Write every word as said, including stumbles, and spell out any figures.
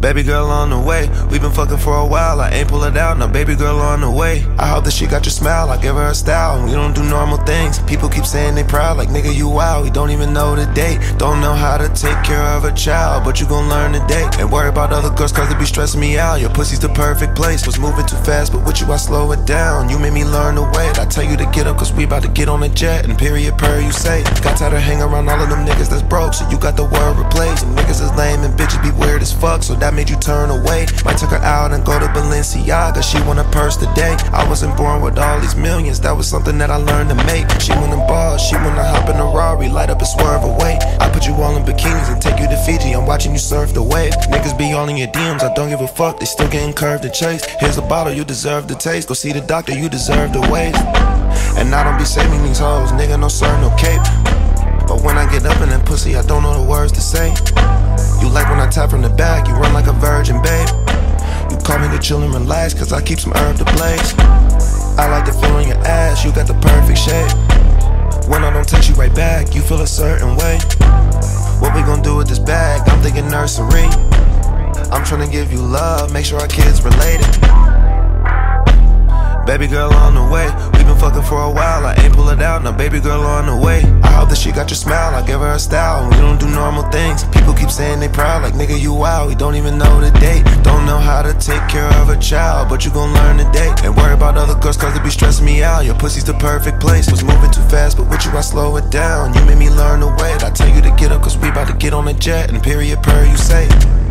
Baby girl on the way, we been fucking for a while, I ain't pull it out, now baby girl on the way. I hope that she got your smile, I give her a style, we don't do normal things. People keep saying they proud, like nigga you wild, we don't even know the date. Don't know how to take care of a child, but you gon' learn today. Ain't worry about other girls cause they be stressing me out. Your pussy's the perfect place, was moving too fast, but with you I slow it down. You made me learn to wait, I tell you to get up cause we about to get on a jet. And period per you say, got tired of hanging around all of them niggas that's broke, so you got the word replaced. And niggas is lame and bitches be weird as fuck, so that made you turn away. Might took her out and go to Balenciaga, she want a purse today. I wasn't born with all these millions, that was something that I learned to make. She wanna ball, she wanna hop in a Rari, light up and swerve away. I put you all in bikinis and take you to Fiji, I'm watching you surf the wave. Niggas be all in your D Ms, I don't give a fuck, they still getting curved and chased. Here's a bottle, you deserve the taste, go see the doctor, you deserve the waste. And I don't be saving these hoes, nigga, no sir, no cape. But when I get up in that pussy, I don't know the words to say. You like when I tap from the back, you run like a virgin, babe. You call me to chill and relax, cause I keep some herb to blaze. I like the feel on your ass, you got the perfect shape. When I don't text you right back, you feel a certain way. What we gon' do with this bag? I'm thinking nursery. I'm tryna give you love, make sure our kids related. Baby girl on the way, we been fucking for a while, I ain't pull it out, now baby girl on the way. I hope that she got your smile, I give her a style, we don't do normal things. People keep saying they proud, like nigga you wild, we don't even know the date. Don't know how to take care of a child, but you gon' learn today. Ain't worry about other girls cause they be stressing me out. Your pussy's the perfect place, was moving too fast, but with you I slow it down. You made me learn to wait, I tell you to get up cause we about to get on a jet. And period per you say.